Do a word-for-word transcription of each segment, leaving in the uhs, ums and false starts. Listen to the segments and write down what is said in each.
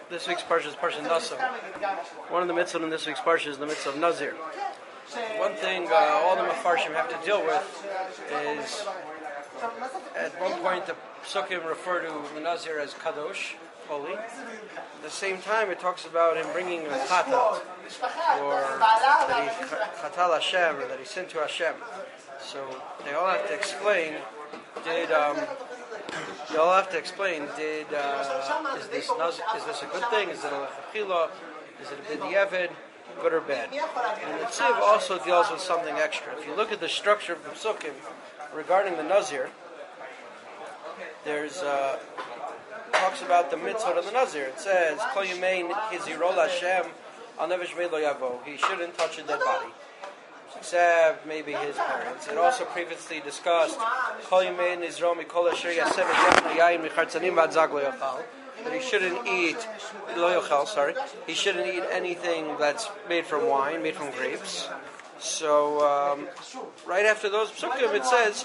This week's parsha is Parsha Nasa. One of the mitzvot in this week's parsha is the mitzvah of Nazir. One thing uh, all the Mefarshim have to deal with is, at one point the Psukim refer to the Nazir as Kadosh, holy. At the same time it talks about him bringing a Chatat, or that he Chatal Hashem, or that he sinned to Hashem. So they all have to explain, did... Um, They all have to explain, did, uh, is this is this a good thing? Is it a lechachila? Is it a b'diavad? Good or bad? And the Tziv also deals with something extra. If you look at the structure of the Psukim regarding the Nazir, there's, uh, talks about the mitzvah of the Nazir. It says, Kol Yamein Hizirol Hashem Al Nefesh Mei Lo Yavo. He shouldn't touch a dead body, except maybe his parents. It also previously discussed that he shouldn't eat sorry, he shouldn't eat anything that's made from wine, made from grapes. So um, right after those psukim it says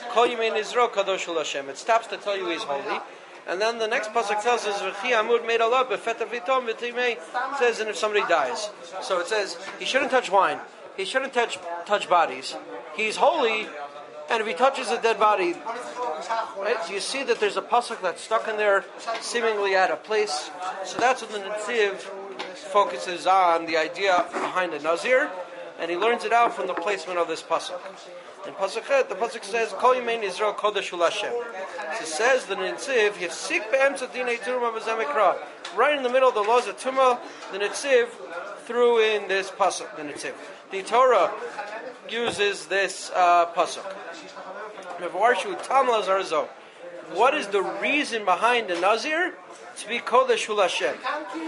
it stops to tell you he's holy. And then the next pasuk tells us, it says, and if somebody dies. So it says he shouldn't touch wine. He shouldn't touch touch bodies. He's holy, and if he touches a dead body, right? So you see that there's a pasuk that's stuck in there, seemingly out of place. So that's what the Netziv focuses on, the idea behind the Nazir, and he learns it out from the placement of this pasuk. In pasuk chet, the pasuk says, "Kol Yamein Israel Kodesh Hu Lashem." So it says the Netziv, "Yifsik be'emtza dinei Turma v'zeh mikra." Right in the middle of the laws of Tumah, the Netziv threw in this pasuk. The Netziv. The Torah uses this uh, pasuk. What is the reason behind the Nazir? To be Kodesh Hu Lashem.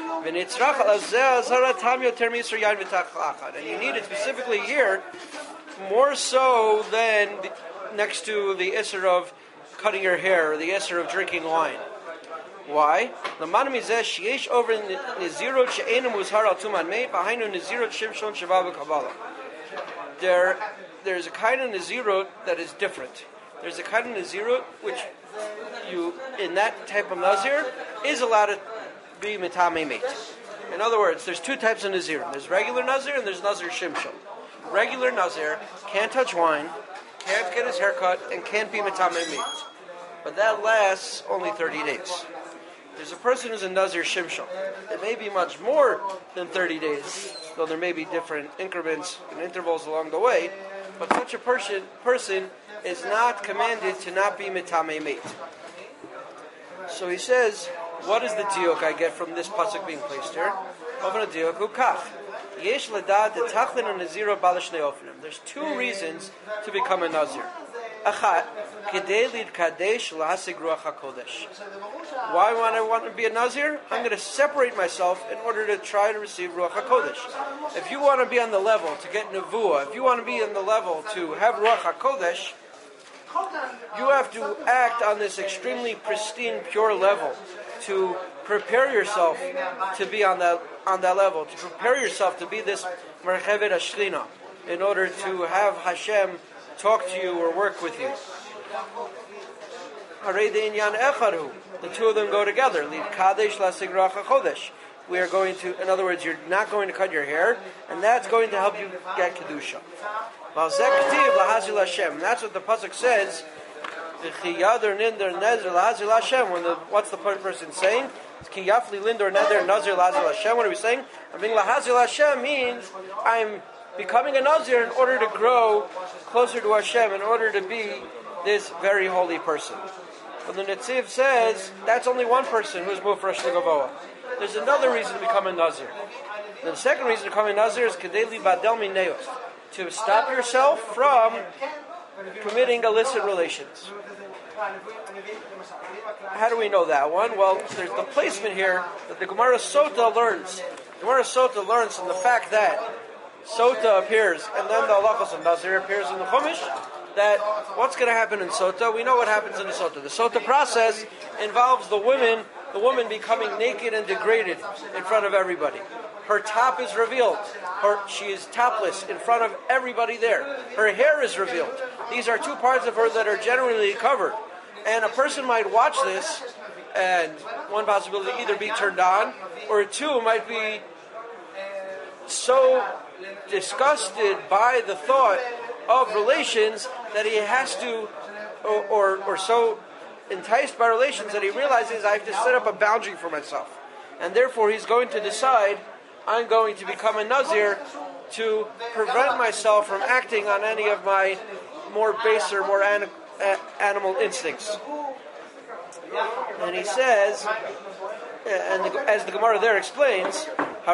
And you need it specifically here, more so than the, next to the Isser of cutting your hair, or the Isser of drinking wine. Why? There, there's a kind of Nazirut that is different. There's a kind of Nazirut which you, in that type of Nazir, is allowed to be Mitame Meit. In other words, there's two types of Nazir. There's regular Nazir and there's Nazir Shimshon. Regular Nazir can't touch wine, can't get his hair cut, and can't be Mitame Meit. But that lasts only thirty days. There's a person who's a Nazir Shimshon. It may be much more than thirty days, though there may be different increments and intervals along the way, but such a person person is not commanded to not be Mitame Meit. So he says, what is the diuk I get from this pasuk being placed here? There's two reasons to become a Nazir. Why would I want to be a Nazir? I'm going to separate myself in order to try to receive Ruach HaKodesh. If you want to be on the level to get Nevuah, if you want to be on the level to have Ruach HaKodesh, you have to act on this extremely pristine, pure level to prepare yourself to be on that on that level, to prepare yourself to be this Merchevet HaShlina, in order to have Hashem talk to you or work with you. The two of them go together. We are going to, in other words, you're not going to cut your hair, and that's going to help you get Kedusha. And that's what the pasuk says. When the, what's the person saying? What are we saying? I mean, Lahazil Hashem means I'm becoming a Nazir in order to grow closer to Hashem, in order to be this very holy person. But the Netziv says that's only one person who's moved for Rosh Gavoa. There's another reason to become a Nazir. The second reason to become a Nazir is Kedeli Badel Mineos, to stop yourself from committing illicit relations. How do we know that one? Well, there's the placement here that the Gemara Sota learns. The Gemara Sota learns from the fact that Sota appears, and then the halachos of Nazir appears in the Chumash, that what's going to happen in Sota? We know what happens in the Sota. The Sota process involves the women, the woman becoming naked and degraded in front of everybody. Her top is revealed. Her, she is topless in front of everybody there. Her hair is revealed. These are two parts of her that are generally covered. And a person might watch this and one possibility either be turned on, or two might be so disgusted by the thought of relations that he has to, or, or, or so enticed by relations that he realizes I have to set up a boundary for myself. And therefore he's going to decide, I'm going to become a Nazir to prevent myself from acting on any of my more baser, more an, uh, animal instincts. And he says, and the, as the Gemara there explains, why?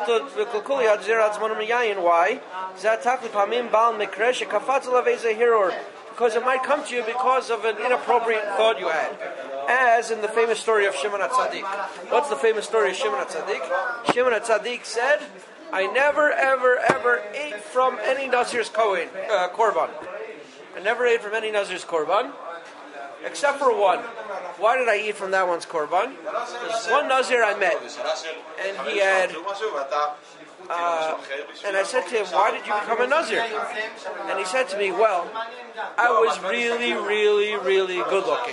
Because it might come to you because of an inappropriate thought you had. As in the famous story of Shimon HaTzadik. What's the famous story of Shimon HaTzadik? Shimon HaTzadik said, I never, ever, ever ate from any Nazir's Kohen, uh, Korban. I never ate from any Nazir's Korban, except for one. Why did I eat from that one's Korban? There's one Nazir I met, and he had, uh, and I said to him, why did you become a Nazir? And he said to me, well, I was really, really, really good looking.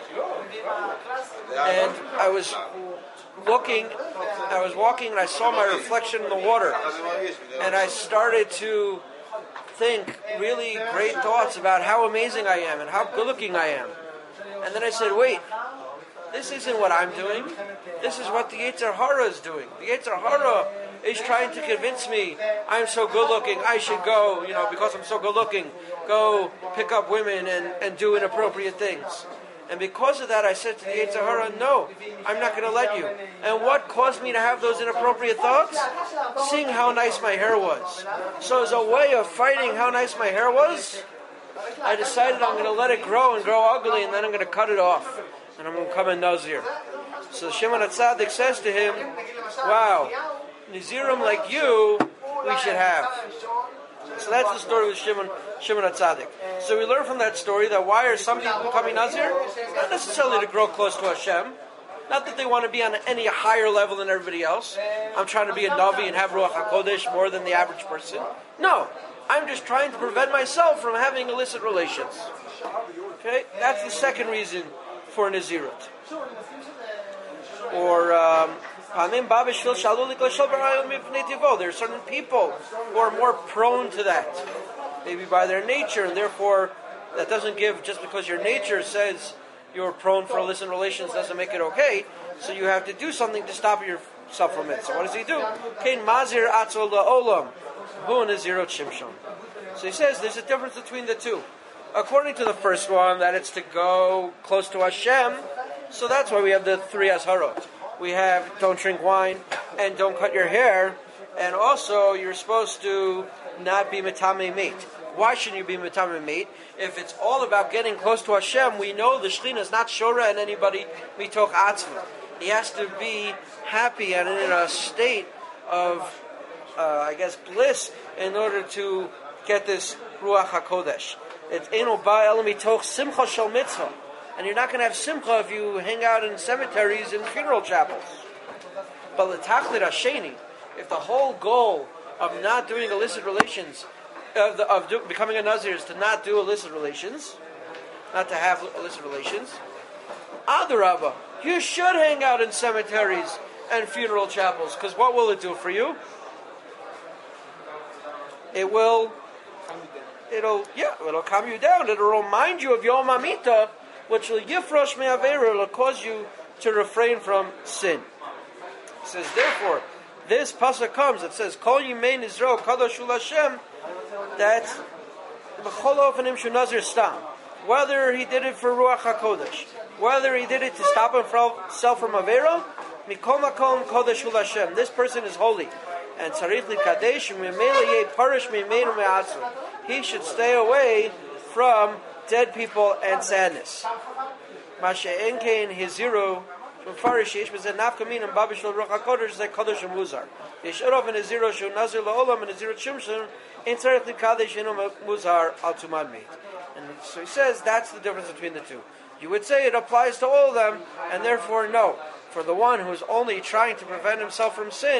And I was looking, I was walking and I saw my reflection in the water. And I started to think really great thoughts about how amazing I am and how good looking I am. And then I said, wait, this isn't what I'm doing. This is what the Yetzer Hara is doing. The Yetzer Hara is trying to convince me I'm so good looking, I should go, you know, because I'm so good looking, go pick up women and, and do inappropriate things. And because of that, I said to the Yetzer Hara, no, I'm not going to let you. And what caused me to have those inappropriate thoughts? Seeing how nice my hair was. So as a way of fighting how nice my hair was, I decided I'm going to let it grow and grow ugly, and then I'm going to cut it off. And I'm going to become a Nazir. So Shimon HaTzadik says to him, wow, Nazirim like you, we should have. So that's the story with Shimon, Shimon HaTzadik. So we learn from that story that why are some people becoming Nazir? Not necessarily to grow close to Hashem. Not that they want to be on any higher level than everybody else. I'm trying to be a Navi and have Ruach HaKodesh more than the average person. No, I'm just trying to prevent myself from having illicit relations. Okay, that's the second reason for Nazirut. Or, um, there are certain people who are more prone to that, maybe by their nature, and therefore that doesn't give, just because your nature says you're prone for illicit relations doesn't make it okay, so you have to do something to stop yourself from it. So what does he do? So he says there's a difference between the two. According to the first one, that it's to go close to Hashem, so that's why we have the three Azharot. We have don't drink wine and don't cut your hair, and also you're supposed to not be metame mate. Why shouldn't you be metame mate? If it's all about getting close to Hashem, we know the Shekhinah is not shora and anybody mitoch atzma. He has to be happy and in a state of, uh, I guess, bliss in order to get this Ruach HaKodesh. It's eno ba el mitoch simcha shel mitzvah. And you're not going to have simcha if you hang out in cemeteries and funeral chapels. But l'tachlit hasheni, if the whole goal of not doing illicit relations, of, the, of do, becoming a Nazir is to not do illicit relations, not to have illicit relations, adarabba, you should hang out in cemeteries and funeral chapels, because what will it do for you? It will, it'll, yeah, it'll calm you down. It'll remind you of Yom HaMitah, which will yifrosh me'avera, will cause you to refrain from sin. It says, therefore, this pasuk comes, it says, Kol Yimei Nizro Kadosh Hu Hashem, that B'chol Ofanim Shu Nazir Stam, whether he did it for Ruach HaKodesh, whether he did it to stop himself from Avera, Mikol Makom Kodesh Hu Hashem, this person is holy, and Tzarich Li Kadesh, Mimele Yeh Parish Mimeinu Me'atzah, he should stay away from dead people and sadness. Mashe Enkein Hiziru from Farishish was a nafkamin and Babishal Ruach HaKodesh is a Kodesh and Muzar. Yeshurov and Hiziru Shu Nazir La'olam and Hiziru Chimshon in Tzarech Li Kadesh Inu Muzar Al Tumad Meit. And so he says that's the difference between the two. You would say it applies to all of them, and therefore no. For the one who is only trying to prevent himself from sin,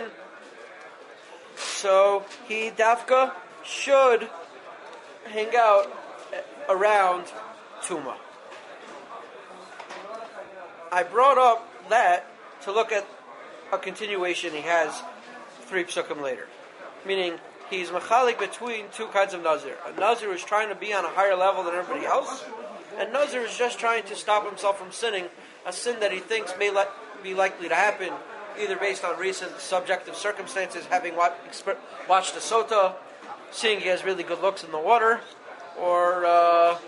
so he dafka should hang out around Tuma. I brought up that to look at a continuation he has three psukim later. Meaning, he's mechalik between two kinds of Nazir. A Nazir is trying to be on a higher level than everybody else, and Nazir is just trying to stop himself from sinning, a sin that he thinks may le- be likely to happen, either based on recent subjective circumstances, having wa- exp- watched a sota, seeing he has really good looks in the water, or uh,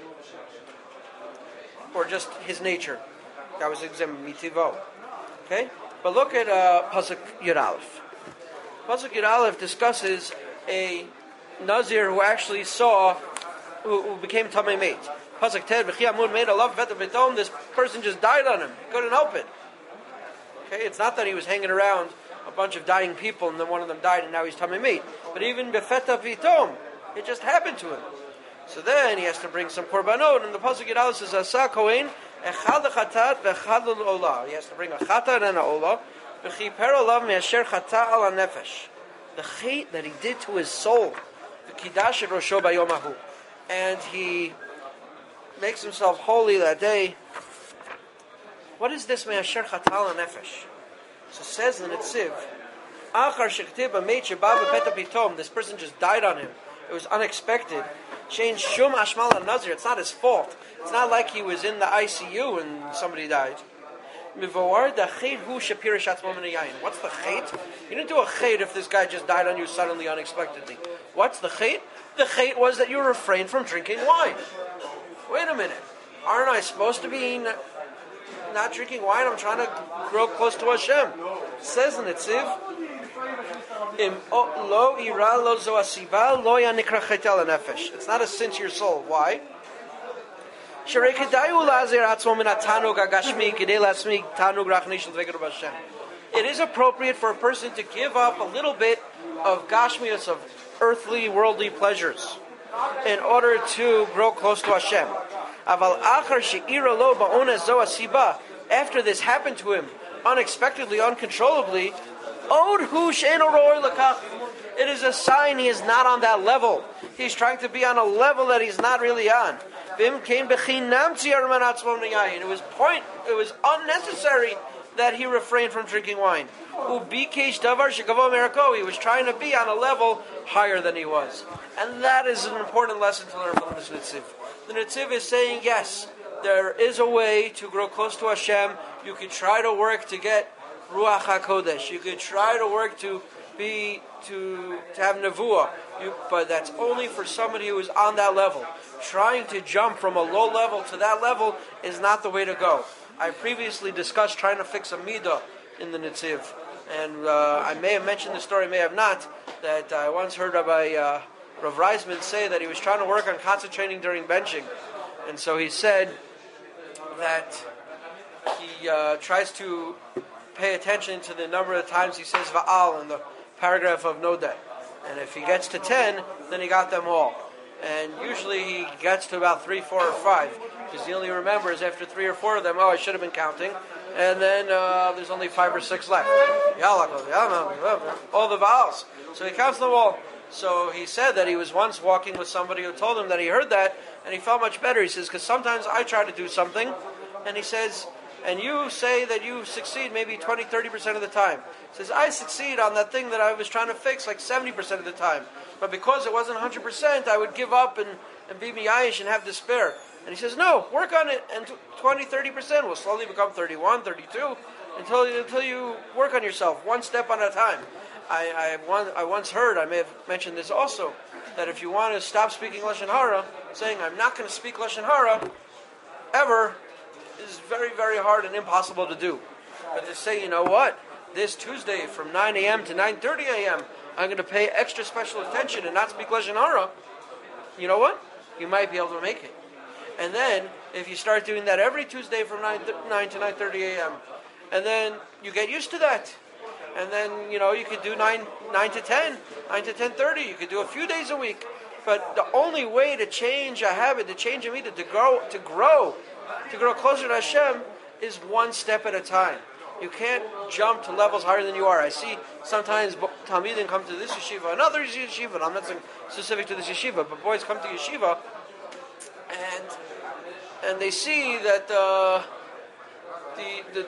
or just his nature. That was exam mitivo. Okay? But look at uh, Pasuk Yud Aleph. Pasuk Yud Aleph discusses a Nazir who actually saw, who, who became Tamei Meit. Pasuk Ted, V'chi Amud made a love vet of Bitom, this person just died on him. Couldn't help it. Okay? It's not that he was hanging around a bunch of dying people and then one of them died and now he's Tamei Meit. But even Befeta Bitom, it just happened to him. So then he has to bring some korbanot, and the pasuk Yud Aleph says, "Asa kohen echad lechatat v'echad leolah." He has to bring a chatat and a olah. V'chiper olav me'asher chata al hanefesh. The chait that he did to his soul, v'kidash et rosho bayom hahu, and he makes himself holy that day. What is this me'asher chata al hanefesh? So it says in the Netziv, Achar shechtib b'meit sheba b'peta pitom. This person just died on him. It was unexpected. Change shum ashmal al-nazir. It's not his fault. It's not like he was in the I C U and somebody died. What's the chait? You didn't do a chait if this guy just died on you suddenly, unexpectedly. What's the chait? The chait was that you refrained from drinking wine. Wait a minute. Aren't I supposed to be not drinking wine? I'm trying to grow close to Hashem. It says in Netziv, it's not a sin to your soul. Why? It is appropriate for a person to give up a little bit of gashmius, of earthly, worldly pleasures, in order to grow close to Hashem. After this happened to him, unexpectedly, uncontrollably, it is a sign he is not on that level. He's trying to be on a level that he's not really on. It was point. It was unnecessary that he refrained from drinking wine. He was trying to be on a level higher than he was, and that is an important lesson to learn from this Netziv. The Netziv is saying, yes, there is a way to grow close to Hashem. You can try to work to get Ruach HaKodesh. You could try to work to be to to have nevuah, you, but that's only for somebody who is on that level. Trying to jump from a low level to that level is not the way to go. I previously discussed trying to fix a midah in the Netziv, and uh, I may have mentioned the story, may have not, that I once heard Rabbi uh, Rav Reisman say that he was trying to work on concentrating during benching, and so he said that he uh, tries to pay attention to the number of times he says Va'al in the paragraph of Nodeh. And if he gets to ten, then he got them all. And usually he gets to about three, four, or five, because he only remembers after three or four of them, oh, I should have been counting. And then uh, there's only five or six left. All the vowels. So he counts them all. So he said that he was once walking with somebody who told him that he heard that, and he felt much better. He says, because sometimes I try to do something, and he says, and you say that you succeed maybe twenty, thirty percent of the time. He says, I succeed on that thing that I was trying to fix like seventy percent of the time. But because it wasn't one hundred percent, I would give up and, and be miyayish and have despair. And he says, no, work on it, and twenty, thirty percent will slowly become thirty-one, thirty-two, until, until you work on yourself, one step at a time. I, I, one, I once heard, I may have mentioned this also, that if you want to stop speaking Lashon Hara, saying, I'm not going to speak Lashon Hara, ever, is very, very hard and impossible to do. But to say, you know what, this Tuesday from nine a.m. to nine thirty a.m., I'm going to pay extra special attention and not speak Lashon Hara, you know what? You might be able to make it. And then, if you start doing that every Tuesday from nine to nine thirty a.m., and then you get used to that. And then, you know, you could do nine to ten, nine to ten thirty. You could do a few days a week. But the only way to change a habit, to change a mitzvah, to grow, to grow, to grow closer to Hashem, is one step at a time. You can't jump to levels higher than you are. I see sometimes Talmidim come to this yeshiva, another yeshiva, and I'm not saying specific to this yeshiva, but boys come to yeshiva, and and they see that uh, the the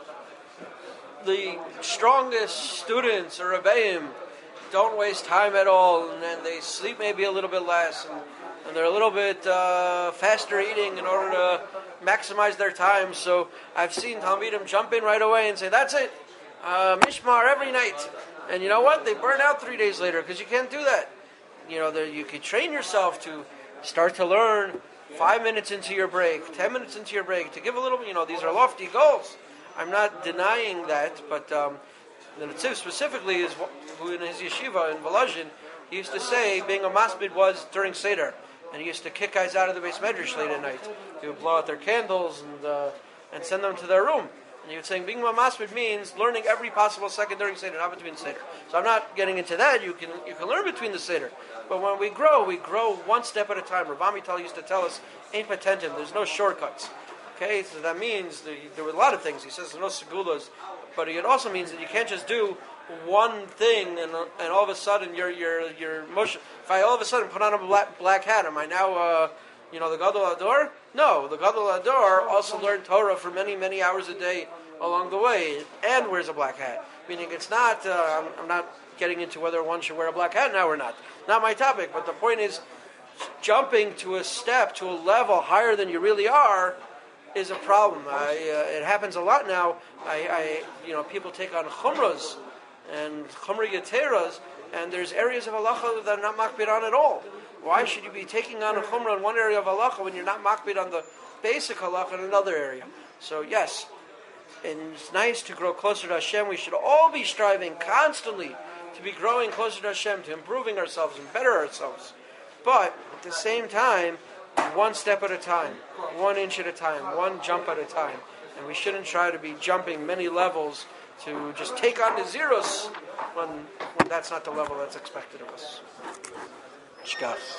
the strongest students or rebbeim don't waste time at all, and then they sleep maybe a little bit less, and, and they're a little bit uh, faster eating in order to maximize their time. So I've seen Talmidim jump in right away and say, that's it, uh, Mishmar every night. And you know what? They burn out three days later because you can't do that. You know, there, you could train yourself to start to learn five minutes into your break, ten minutes into your break, to give a little, you know, these are lofty goals. I'm not denying that, but um, the Netziv specifically is who in his yeshiva in Volozhin, he used to say being a masbid was during Seder, and he used to kick guys out of the base medrash late at night. He would blow out their candles and uh, and send them to their room. And he was saying being a masbid means learning every possible second during Seder, not between Seder. So I'm not getting into that. You can you can learn between the Seder, but when we grow, we grow one step at a time. Rav Amital used to tell us, "Ain't patented. There's no shortcuts." Okay, so that means the, there were a lot of things. He says there's no segulas, but it also means that you can't just do one thing and and all of a sudden you're you're you're motion. If I all of a sudden put on a black, black hat, am I now uh, you know the Gadol Ador? No, the Gadol Ador also learned Torah for many many hours a day along the way and wears a black hat. Meaning it's not. Uh, I'm, I'm not getting into whether one should wear a black hat now or not. Not my topic. But the point is, jumping to a step to a level higher than you really are is a problem. I, uh, it happens a lot now. I, I, you know, people take on chumras and chumra yeteras, and there's areas of halacha that are not makbid on at all. Why should you be taking on a chumra in one area of halacha when you're not makbid on the basic halacha in another area? So yes, and it's nice to grow closer to Hashem. We should all be striving constantly to be growing closer to Hashem, to improving ourselves and better ourselves. But at the same time, one step at a time, one inch at a time, one jump at a time. And we shouldn't try to be jumping many levels to just take on the zeros when, when that's not the level that's expected of us. Shkach.